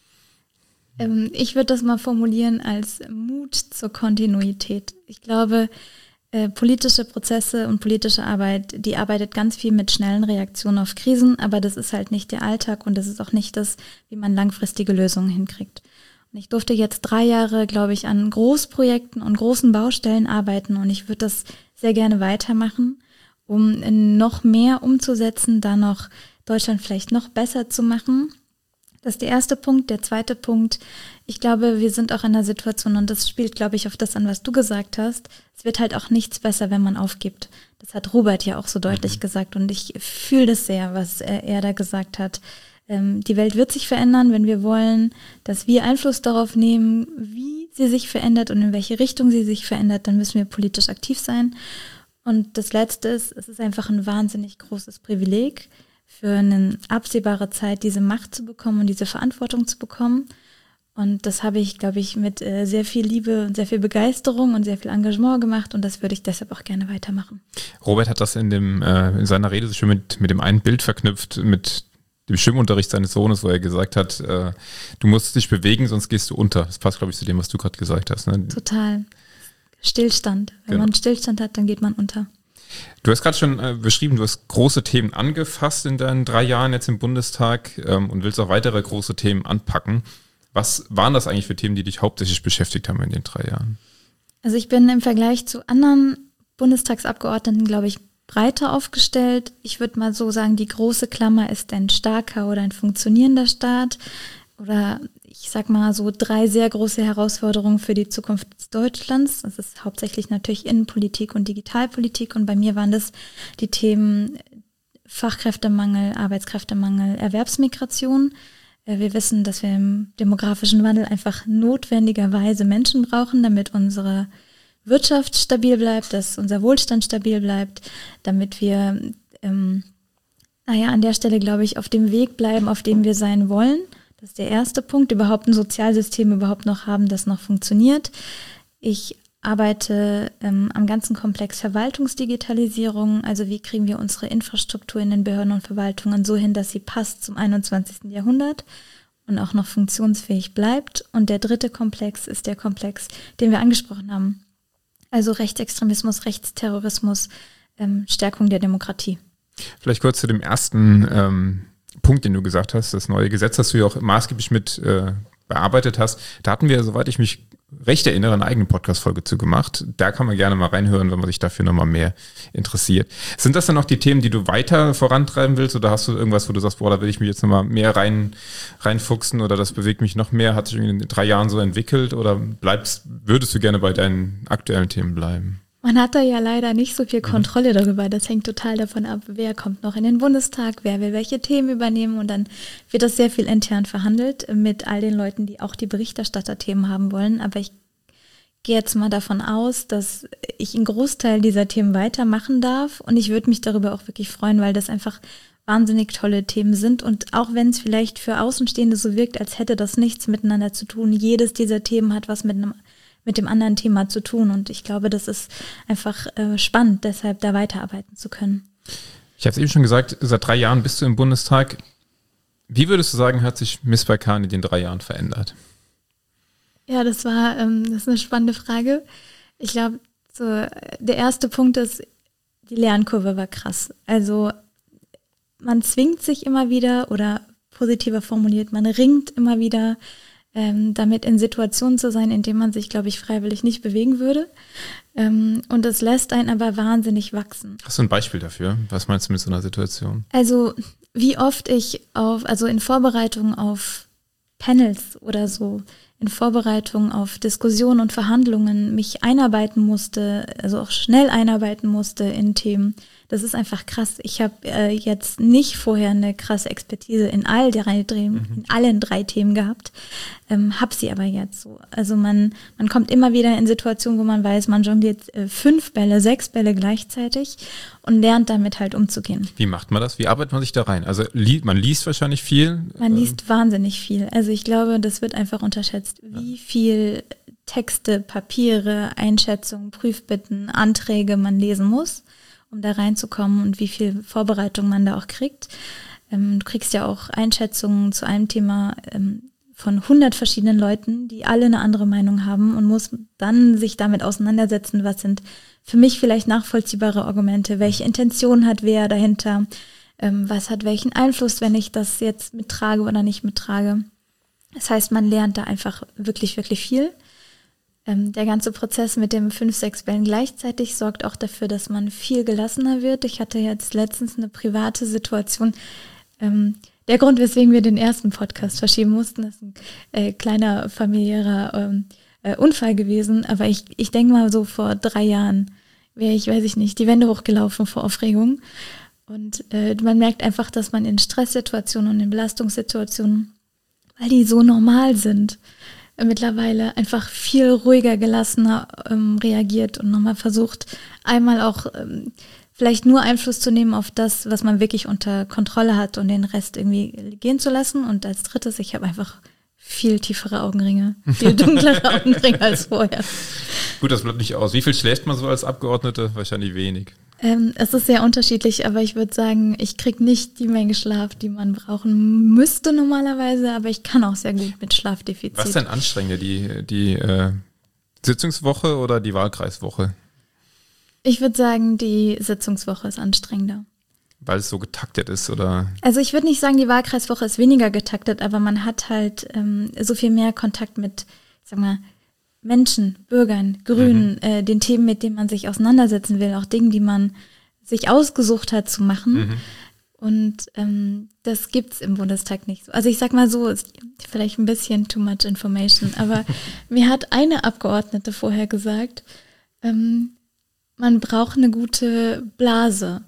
Ähm, ich würde das mal formulieren als Mut zur Kontinuität. Ich glaube, äh, politische Prozesse und politische Arbeit, die arbeitet ganz viel mit schnellen Reaktionen auf Krisen, aber das ist halt nicht der Alltag und das ist auch nicht das, wie man langfristige Lösungen hinkriegt. Und ich durfte jetzt drei Jahre, glaube ich, an Großprojekten und großen Baustellen arbeiten und ich würde das sehr gerne weitermachen, um noch mehr umzusetzen, da noch Deutschland vielleicht noch besser zu machen. Das ist der erste Punkt. Der zweite Punkt, ich glaube, wir sind auch in einer Situation, und das spielt, glaube ich, auf das an, was du gesagt hast, es wird halt auch nichts besser, wenn man aufgibt. Das hat Robert ja auch so deutlich gesagt und ich fühle das sehr, was er, er da gesagt hat. Ähm, die Welt wird sich verändern, wenn wir wollen, dass wir Einfluss darauf nehmen, wie sie sich verändert und in welche Richtung sie sich verändert, dann müssen wir politisch aktiv sein. Und das Letzte ist, es ist einfach ein wahnsinnig großes Privileg, für eine absehbare Zeit diese Macht zu bekommen und diese Verantwortung zu bekommen. Und das habe ich, glaube ich, mit äh, sehr viel Liebe und sehr viel Begeisterung und sehr viel Engagement gemacht und das würde ich deshalb auch gerne weitermachen. Robert hat das in, dem, äh, in seiner Rede so schön mit, mit dem einen Bild verknüpft, mit dem Schwimmunterricht seines Sohnes, wo er gesagt hat, äh, du musst dich bewegen, sonst gehst du unter. Das passt, glaube ich, zu dem, was du gerade gesagt hast. Ne? Total. Stillstand. Wenn Genau. man Stillstand hat, dann geht man unter. Du hast gerade schon äh, beschrieben, du hast große Themen angefasst in deinen drei Jahren jetzt im Bundestag ähm, und willst auch weitere große Themen anpacken. Was waren das eigentlich für Themen, die dich hauptsächlich beschäftigt haben in den drei Jahren? Also ich bin im Vergleich zu anderen Bundestagsabgeordneten, glaube ich, breiter aufgestellt. Ich würde mal so sagen, die große Klammer ist ein starker oder ein funktionierender Staat. Oder ich sag mal so drei sehr große Herausforderungen für die Zukunft Deutschlands. Das ist hauptsächlich natürlich Innenpolitik und Digitalpolitik. Und bei mir waren das die Themen Fachkräftemangel, Arbeitskräftemangel, Erwerbsmigration. Wir wissen, dass wir im demografischen Wandel einfach notwendigerweise Menschen brauchen, damit unsere Wirtschaft stabil bleibt, dass unser Wohlstand stabil bleibt, damit wir, ähm, naja, an der Stelle, glaube ich, auf dem Weg bleiben, auf dem wir sein wollen. Das ist der erste Punkt, überhaupt ein Sozialsystem überhaupt noch haben, das noch funktioniert. Ich arbeite ähm, am ganzen Komplex Verwaltungsdigitalisierung, also wie kriegen wir unsere Infrastruktur in den Behörden und Verwaltungen so hin, dass sie passt zum einundzwanzigsten Jahrhundert und auch noch funktionsfähig bleibt. Und der dritte Komplex ist der Komplex, den wir angesprochen haben, also Rechtsextremismus, Rechtsterrorismus, ähm, Stärkung der Demokratie. Vielleicht kurz zu dem ersten ähm Punkt, den du gesagt hast, das neue Gesetz hast du ja auch maßgeblich mit äh, bearbeitet hast. Da hatten wir, soweit ich mich recht erinnere, eine eigene Podcast-Folge zu gemacht. Da kann man gerne mal reinhören, wenn man sich dafür nochmal mehr interessiert. Sind das dann auch die Themen, die du weiter vorantreiben willst, oder hast du irgendwas, wo du sagst, boah, da will ich mich jetzt nochmal mehr rein, reinfuchsen, oder das bewegt mich noch mehr, hat sich in den drei Jahren so entwickelt, oder bleibst, würdest du gerne bei deinen aktuellen Themen bleiben? Man hat da ja leider nicht so viel Kontrolle darüber. Das hängt total davon ab, wer kommt noch in den Bundestag, wer will welche Themen übernehmen, und dann wird das sehr viel intern verhandelt mit all den Leuten, die auch die Berichterstatterthemen haben wollen. Aber ich gehe jetzt mal davon aus, dass ich einen Großteil dieser Themen weitermachen darf, und ich würde mich darüber auch wirklich freuen, weil das einfach wahnsinnig tolle Themen sind, und auch wenn es vielleicht für Außenstehende so wirkt, als hätte das nichts miteinander zu tun, jedes dieser Themen hat was mit einem mit dem anderen Thema zu tun, und ich glaube, das ist einfach äh, spannend, deshalb da weiterarbeiten zu können. Ich habe es eben schon gesagt, seit drei Jahren bist du im Bundestag. Wie würdest du sagen, hat sich Miss Balkan in den drei Jahren verändert? Ja, das war ähm, das ist eine spannende Frage. Ich glaube, so, der erste Punkt ist, die Lernkurve war krass. Also man zwingt sich immer wieder, oder positiver formuliert, man ringt immer wieder Ähm, damit in Situationen zu sein, in denen man sich, glaube ich, freiwillig nicht bewegen würde. Ähm, und das lässt einen aber wahnsinnig wachsen. Hast du ein Beispiel dafür? Was meinst du mit so einer Situation? Also wie oft ich auf, also in Vorbereitung auf Panels oder so, in Vorbereitung auf Diskussionen und Verhandlungen mich einarbeiten musste, also auch schnell einarbeiten musste in Themen. Das ist einfach krass. Ich habe äh, jetzt nicht vorher eine krasse Expertise in all drei Themen, mhm. in allen drei Themen gehabt, ähm, habe sie aber jetzt so. Also man man kommt immer wieder in Situationen, wo man weiß, man jongliert äh, fünf Bälle, sechs Bälle gleichzeitig und lernt damit halt umzugehen. Wie macht man das? Wie arbeitet man sich da rein? Also li- man liest wahrscheinlich viel. Man liest ähm. wahnsinnig viel. Also ich glaube, das wird einfach unterschätzt, wie ja. viel Texte, Papiere, Einschätzungen, Prüfbitten, Anträge man lesen muss, um da reinzukommen, und wie viel Vorbereitung man da auch kriegt. Ähm, du kriegst ja auch Einschätzungen zu einem Thema ähm, von hundert verschiedenen Leuten, die alle eine andere Meinung haben, und muss dann sich damit auseinandersetzen, was sind für mich vielleicht nachvollziehbare Argumente, welche Intention hat wer dahinter, ähm, was hat welchen Einfluss, wenn ich das jetzt mittrage oder nicht mittrage. Das heißt, man lernt da einfach wirklich, wirklich viel. Ähm, der ganze Prozess mit dem fünf, sechs Bällen gleichzeitig sorgt auch dafür, dass man viel gelassener wird. Ich hatte jetzt letztens eine private Situation. Ähm, der Grund, weswegen wir den ersten Podcast verschieben mussten, ist ein äh, kleiner familiärer ähm, äh, Unfall gewesen. Aber ich, ich denke mal, so vor drei Jahren wäre ich, weiß ich nicht, die Wände hochgelaufen vor Aufregung. Und äh, man merkt einfach, dass man in Stresssituationen und in Belastungssituationen, weil die so normal sind, mittlerweile einfach viel ruhiger, gelassener ähm, reagiert und nochmal versucht, einmal auch ähm, vielleicht nur Einfluss zu nehmen auf das, was man wirklich unter Kontrolle hat, und den Rest irgendwie gehen zu lassen. Und als drittes, ich habe einfach viel tiefere Augenringe, viel dunklere Augenringe als vorher. Gut, das bleibt nicht aus. Wie viel schläft man so als Abgeordnete? Wahrscheinlich wenig. Ähm, es ist sehr unterschiedlich, aber ich würde sagen, ich kriege nicht die Menge Schlaf, die man brauchen müsste normalerweise, aber ich kann auch sehr gut mit Schlafdefizit. Was ist denn anstrengender, die, die äh, Sitzungswoche oder die Wahlkreiswoche? Ich würde sagen, die Sitzungswoche ist anstrengender. Weil es so getaktet ist, oder? Also ich würde nicht sagen, die Wahlkreiswoche ist weniger getaktet, aber man hat halt ähm, so viel mehr Kontakt mit, ich sag mal, Menschen, Bürgern, Grünen, mhm. äh, den Themen, mit denen man sich auseinandersetzen will, auch Dingen, die man sich ausgesucht hat zu machen. Mhm. Und ähm, das gibt's im Bundestag nicht so. Also ich sag mal so, ist vielleicht ein bisschen too much information, aber mir hat eine Abgeordnete vorher gesagt, ähm, man braucht eine gute Blase.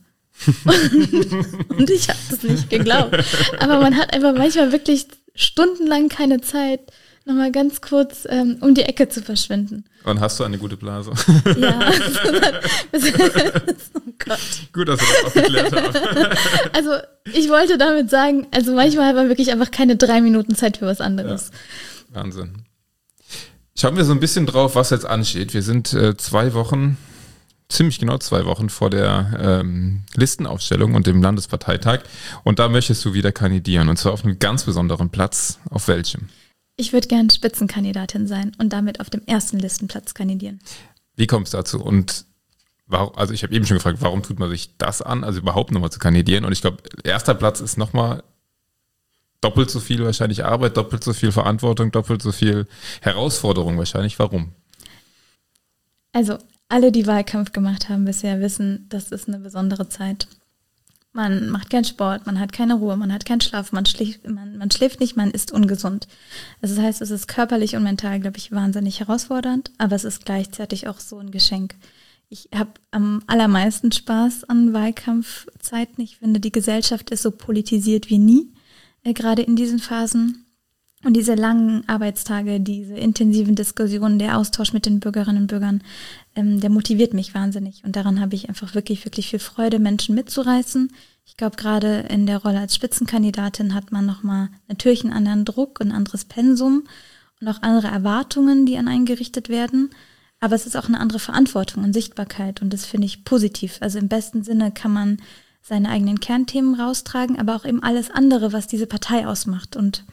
Und ich habe das nicht geglaubt. Aber man hat einfach manchmal wirklich stundenlang keine Zeit, nochmal ganz kurz ähm, um die Ecke zu verschwinden. Und hast du eine gute Blase? Ja. Oh Gott. Gut, dass wir das auch geklärt haben. Also ich wollte damit sagen, also manchmal hat man wirklich einfach keine drei Minuten Zeit für was anderes. Ja. Wahnsinn. Schauen wir so ein bisschen drauf, was jetzt ansteht. Wir sind äh, zwei Wochen, ziemlich genau zwei Wochen vor der ähm, Listenaufstellung und dem Landesparteitag. Und da möchtest du wieder kandidieren. Und zwar auf einem ganz besonderen Platz. Auf welchem? Ich würde gern Spitzenkandidatin sein und damit auf dem ersten Listenplatz kandidieren. Wie kommt es dazu? Und warum, also ich habe eben schon gefragt, warum tut man sich das an, also überhaupt nochmal zu kandidieren? Und ich glaube, erster Platz ist nochmal doppelt so viel wahrscheinlich Arbeit, doppelt so viel Verantwortung, doppelt so viel Herausforderung wahrscheinlich. Warum? Also alle, die Wahlkampf gemacht haben bisher, wissen, das ist eine besondere Zeit. Man macht keinen Sport, man hat keine Ruhe, man hat keinen Schlaf, man schläft, man, man schläft nicht, man ist ungesund. Das heißt, es ist körperlich und mental, glaube ich, wahnsinnig herausfordernd, aber es ist gleichzeitig auch so ein Geschenk. Ich habe am allermeisten Spaß an Wahlkampfzeiten. Ich finde, die Gesellschaft ist so politisiert wie nie, äh, gerade in diesen Phasen. Und diese langen Arbeitstage, diese intensiven Diskussionen, der Austausch mit den Bürgerinnen und Bürgern, ähm, der motiviert mich wahnsinnig. Und daran habe ich einfach wirklich, wirklich viel Freude, Menschen mitzureißen. Ich glaube, gerade in der Rolle als Spitzenkandidatin hat man nochmal natürlich einen anderen Druck, ein anderes Pensum und auch andere Erwartungen, die an einen gerichtet werden. Aber es ist auch eine andere Verantwortung und Sichtbarkeit. Und das finde ich positiv. Also im besten Sinne kann man seine eigenen Kernthemen raustragen, aber auch eben alles andere, was diese Partei ausmacht. Und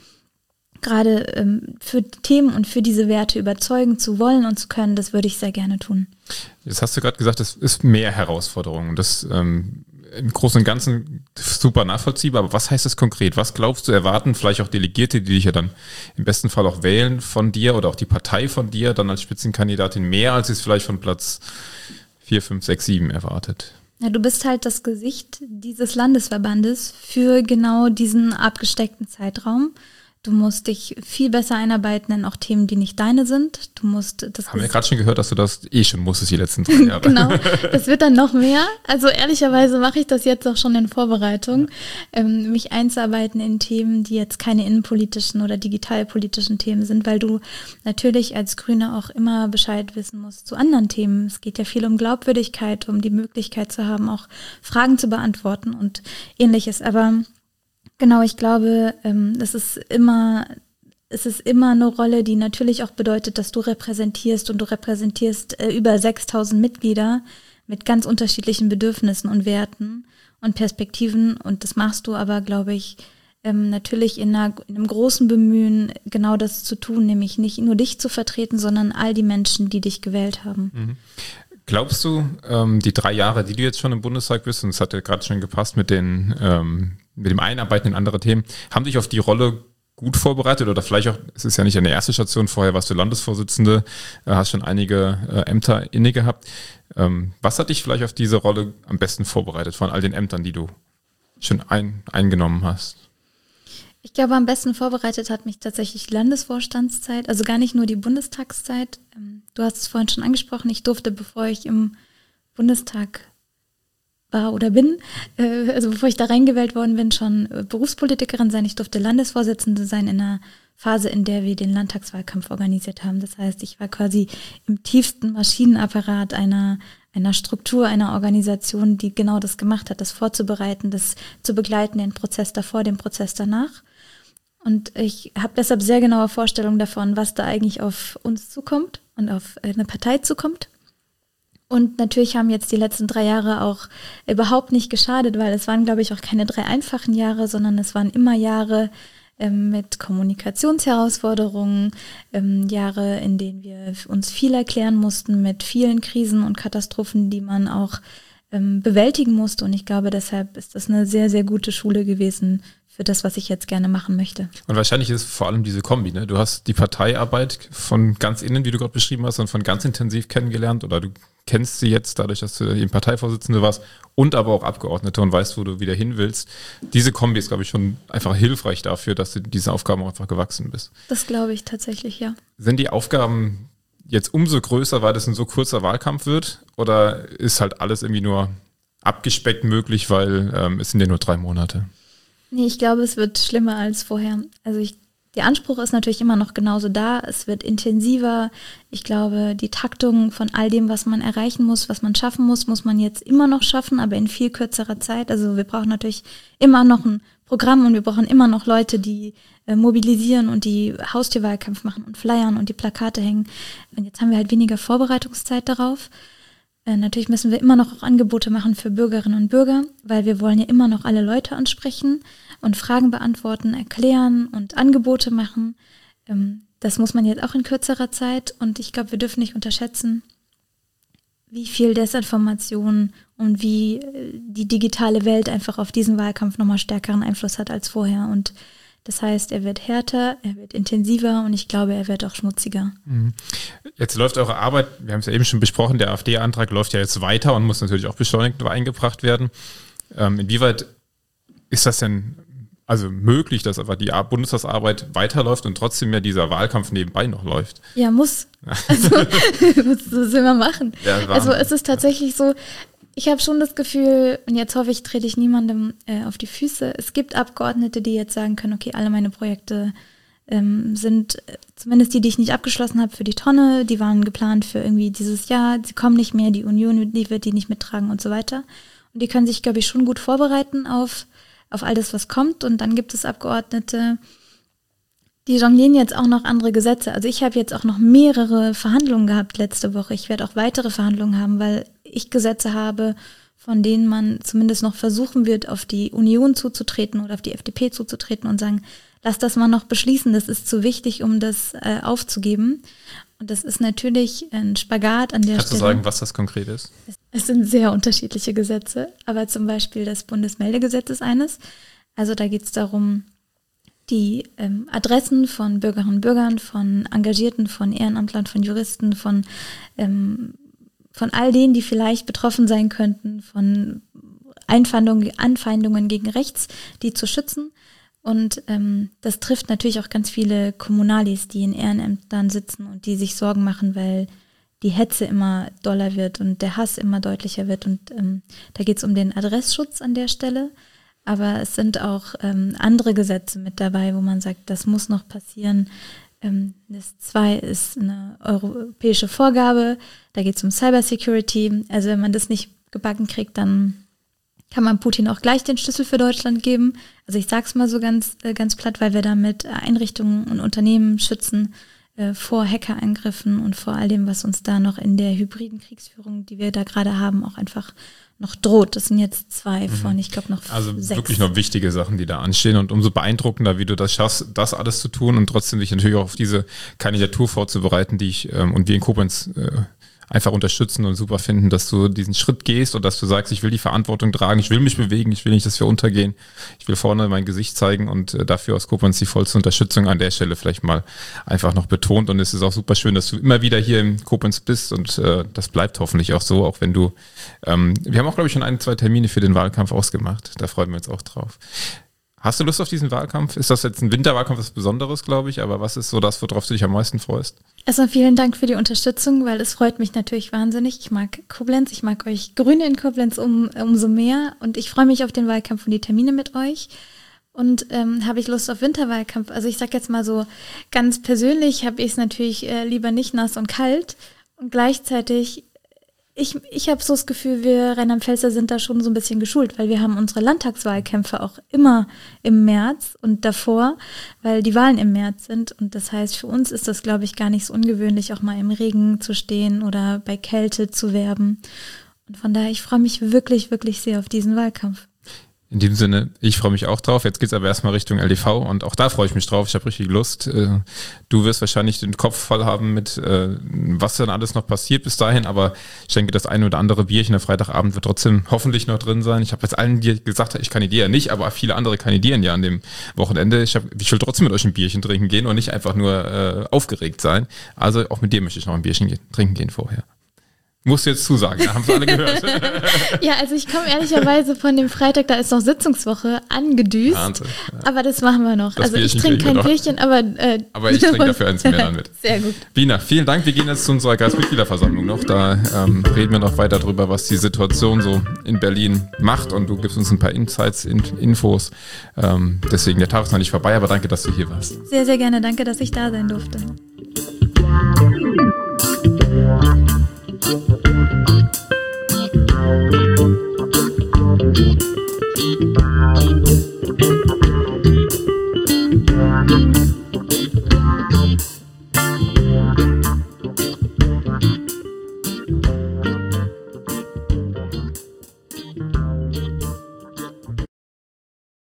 gerade ähm, für Themen und für diese Werte überzeugen zu wollen und zu können, das würde ich sehr gerne tun. Jetzt hast du gerade gesagt, es ist mehr Herausforderungen. Das ähm, im Großen und Ganzen super nachvollziehbar. Aber was heißt das konkret? Was glaubst du erwarten vielleicht auch Delegierte, die dich ja dann im besten Fall auch wählen von dir oder auch die Partei von dir dann als Spitzenkandidatin mehr, als es vielleicht von Platz vier, fünf, sechs, sieben erwartet? Ja, du bist halt das Gesicht dieses Landesverbandes für genau diesen abgesteckten Zeitraum. Du musst dich viel besser einarbeiten in auch Themen, die nicht deine sind. Du musst das Haben wir ja gerade schon gehört, dass du das eh schon musstest die letzten drei Jahre. Genau, das wird dann noch mehr. Also ehrlicherweise mache ich das jetzt auch schon in Vorbereitung, ähm, mich einzuarbeiten in Themen, die jetzt keine innenpolitischen oder digitalpolitischen Themen sind, weil du natürlich als Grüne auch immer Bescheid wissen musst zu anderen Themen. Es geht ja viel um Glaubwürdigkeit, um die Möglichkeit zu haben, auch Fragen zu beantworten und Ähnliches. Aber genau, ich glaube, ähm, es ist immer, es ist immer eine Rolle, die natürlich auch bedeutet, dass du repräsentierst und du repräsentierst äh, über sechstausend Mitglieder mit ganz unterschiedlichen Bedürfnissen und Werten und Perspektiven und das machst du aber, glaube ich, ähm, natürlich in, einer, in einem großen Bemühen, genau das zu tun, nämlich nicht nur dich zu vertreten, sondern all die Menschen, die dich gewählt haben. Mhm. Glaubst du, ähm, die drei Jahre, die du jetzt schon im Bundestag bist, und es hat ja gerade schon gepasst mit den ähm, mit dem Einarbeiten in andere Themen, haben dich auf die Rolle gut vorbereitet oder vielleicht auch, es ist ja nicht eine erste Station, vorher warst du Landesvorsitzende, äh, hast schon einige äh, Ämter inne gehabt. Ähm, was hat dich vielleicht auf diese Rolle am besten vorbereitet von all den Ämtern, die du schon ein, eingenommen hast? Ich glaube, am besten vorbereitet hat mich tatsächlich die Landesvorstandszeit, also gar nicht nur die Bundestagszeit. Du hast es vorhin schon angesprochen, ich durfte, bevor ich im Bundestag war oder bin, äh, also bevor ich da reingewählt worden bin, schon äh, Berufspolitikerin sein. Ich durfte Landesvorsitzende sein in einer Phase, in der wir den Landtagswahlkampf organisiert haben. Das heißt, ich war quasi im tiefsten Maschinenapparat einer einer Struktur, einer Organisation, die genau das gemacht hat, das vorzubereiten, das zu begleiten, den Prozess davor, den Prozess danach. Und ich habe deshalb sehr genaue Vorstellungen davon, was da eigentlich auf uns zukommt und auf eine Partei zukommt. Und natürlich haben jetzt die letzten drei Jahre auch überhaupt nicht geschadet, weil es waren, glaube ich, auch keine drei einfachen Jahre, sondern es waren immer Jahre ähm, mit Kommunikationsherausforderungen, ähm, Jahre, in denen wir uns viel erklären mussten, mit vielen Krisen und Katastrophen, die man auch ähm, bewältigen musste. Und ich glaube, deshalb ist das eine sehr, sehr gute Schule gewesen für das, was ich jetzt gerne machen möchte. Und wahrscheinlich ist vor allem diese Kombi, ne? Du hast die Parteiarbeit von ganz innen, wie du gerade beschrieben hast, und von ganz intensiv kennengelernt, oder du kennst sie jetzt dadurch, dass du eben Parteivorsitzende warst und aber auch Abgeordnete und weißt, wo du wieder hin willst. Diese Kombi ist, glaube ich, schon einfach hilfreich dafür, dass du diese Aufgaben auch einfach gewachsen bist. Das glaube ich tatsächlich, ja. Sind die Aufgaben jetzt umso größer, weil das ein so kurzer Wahlkampf wird, oder ist halt alles irgendwie nur abgespeckt möglich, weil ähm, es sind ja nur drei Monate? Nee, ich glaube, es wird schlimmer als vorher. Also ich, der Anspruch ist natürlich immer noch genauso da. Es wird intensiver. Ich glaube, die Taktung von all dem, was man erreichen muss, was man schaffen muss, muss man jetzt immer noch schaffen, aber in viel kürzerer Zeit. Also wir brauchen natürlich immer noch ein Programm und wir brauchen immer noch Leute, die äh, mobilisieren und die Haustürwahlkampf machen und flyern und die Plakate hängen. Und jetzt haben wir halt weniger Vorbereitungszeit darauf. Äh, natürlich müssen wir immer noch auch Angebote machen für Bürgerinnen und Bürger, weil wir wollen ja immer noch alle Leute ansprechen und Fragen beantworten, erklären und Angebote machen. Ähm, das muss man jetzt auch in kürzerer Zeit. Und ich glaube, wir dürfen nicht unterschätzen, wie viel Desinformation und wie äh, die digitale Welt einfach auf diesen Wahlkampf nochmal stärkeren Einfluss hat als vorher. Und Das heißt, er wird härter, er wird intensiver und ich glaube, er wird auch schmutziger. Jetzt läuft eure Arbeit, wir haben es ja eben schon besprochen, der AfD-Antrag läuft ja jetzt weiter und muss natürlich auch beschleunigt eingebracht werden. Ähm, inwieweit ist das denn also möglich, dass aber die Bundestagsarbeit weiterläuft und trotzdem ja dieser Wahlkampf nebenbei noch läuft? Ja, muss. Also, das will man machen. Ja, also es ist tatsächlich so, ich habe schon das Gefühl, und jetzt hoffe ich, trete ich niemandem äh, auf die Füße, es gibt Abgeordnete, die jetzt sagen können, okay, alle meine Projekte ähm, sind, äh, zumindest die, die ich nicht abgeschlossen habe, für die Tonne, die waren geplant für irgendwie dieses Jahr, sie kommen nicht mehr, die Union, die wird die nicht mittragen und so weiter. Und die können sich, glaube ich, schon gut vorbereiten auf auf all das, was kommt. Und dann gibt es Abgeordnete, die jonglieren jetzt auch noch andere Gesetze. Also ich habe jetzt auch noch mehrere Verhandlungen gehabt letzte Woche. Ich werde auch weitere Verhandlungen haben, weil ich Gesetze habe, von denen man zumindest noch versuchen wird, auf die Union zuzutreten oder auf die F D P zuzutreten und sagen, lass das mal noch beschließen, das ist zu wichtig, um das äh, aufzugeben. Und das ist natürlich ein Spagat an der Kannst Stelle. Kannst du sagen, was das konkret ist? Es sind sehr unterschiedliche Gesetze, aber zum Beispiel das Bundesmeldegesetz ist eines. Also da geht es darum, die ähm, Adressen von Bürgerinnen und Bürgern, von Engagierten, von Ehrenamtlern, von Juristen, von, ähm, von all denen, die vielleicht betroffen sein könnten, von Einfeindungen, Anfeindungen gegen rechts, die zu schützen. Und ähm, das trifft natürlich auch ganz viele Kommunalis, die in Ehrenämtern sitzen und die sich Sorgen machen, weil die Hetze immer doller wird und der Hass immer deutlicher wird. Und ähm, da geht es um den Adressschutz an der Stelle. Aber es sind auch ähm, andere Gesetze mit dabei, wo man sagt, das muss noch passieren. Ähm, das zwei ist eine europäische Vorgabe. Da geht es um Cybersecurity. Also wenn man das nicht gebacken kriegt, dann kann man Putin auch gleich den Schlüssel für Deutschland geben. Also ich sag's mal so ganz äh, ganz platt, weil wir damit Einrichtungen und Unternehmen schützen äh, vor Hackerangriffen und vor all dem, was uns da noch in der hybriden Kriegsführung, die wir da gerade haben, auch einfach noch droht. Das sind jetzt zwei mhm. von, ich glaube, noch Also sechs. Wirklich noch wichtige Sachen, die da anstehen und umso beeindruckender, wie du das schaffst, das alles zu tun und trotzdem dich natürlich auch auf diese Kandidatur vorzubereiten, die ich ähm, und wir in Koblenz äh, einfach unterstützen und super finden, dass du diesen Schritt gehst und dass du sagst, ich will die Verantwortung tragen, ich will mich bewegen, ich will nicht, dass wir untergehen, ich will vorne mein Gesicht zeigen und äh, dafür aus Koblenz die vollste Unterstützung an der Stelle vielleicht mal einfach noch betont und es ist auch super schön, dass du immer wieder hier in Koblenz bist und äh, das bleibt hoffentlich auch so, auch wenn du, ähm, wir haben auch glaube ich schon ein, zwei Termine für den Wahlkampf ausgemacht, da freuen wir uns auch drauf. Hast du Lust auf diesen Wahlkampf? Ist das jetzt ein Winterwahlkampf, was Besonderes, glaube ich, aber was ist so das, worauf du dich am meisten freust? Erstmal vielen Dank für die Unterstützung, weil es freut mich natürlich wahnsinnig. Ich mag Koblenz, ich mag euch Grüne in Koblenz um, umso mehr und ich freue mich auf den Wahlkampf und die Termine mit euch. Und ähm, habe ich Lust auf Winterwahlkampf? Also ich sag jetzt mal so, ganz persönlich habe ich es natürlich äh, lieber nicht nass und kalt und gleichzeitig Ich, ich habe so das Gefühl, wir Rheinland-Pfälzer sind da schon so ein bisschen geschult, weil wir haben unsere Landtagswahlkämpfe auch immer im März und davor, weil die Wahlen im März sind. Und das heißt, für uns ist das, glaube ich, gar nicht so ungewöhnlich, auch mal im Regen zu stehen oder bei Kälte zu werben. Und von daher, ich freue mich wirklich, wirklich sehr auf diesen Wahlkampf. In diesem Sinne, ich freue mich auch drauf. Jetzt geht's aber erstmal Richtung L D V und auch da freue ich mich drauf. Ich habe richtig Lust. Du wirst wahrscheinlich den Kopf voll haben mit, was dann alles noch passiert bis dahin, aber ich denke, das eine oder andere Bierchen am Freitagabend wird trotzdem hoffentlich noch drin sein. Ich habe jetzt allen, die gesagt haben, ich kandidiere nicht, aber viele andere kandidieren ja an dem Wochenende. Ich, hab, ich will trotzdem mit euch ein Bierchen trinken gehen und nicht einfach nur äh, aufgeregt sein. Also auch mit dir möchte ich noch ein Bierchen gehen, trinken gehen vorher. Musst du jetzt zusagen, ja, haben sie alle gehört. Ja, also ich komme ehrlicherweise von dem Freitag, da ist noch Sitzungswoche, angedüst. Wahnsinn, ja. Aber das machen wir noch. Das also ich trinke kein Bierchen, aber... Äh, aber ich trinke dafür eins mehr dann mit. Sehr gut. Bina, vielen Dank. Wir gehen jetzt zu unserer Kreismitgliederversammlung noch. Da ähm, reden wir noch weiter drüber, was die Situation so in Berlin macht. Und du gibst uns ein paar Insights, in, Infos. Ähm, deswegen, der Tag ist noch nicht vorbei, aber danke, dass du hier warst. Sehr, sehr gerne. Danke, dass ich da sein durfte.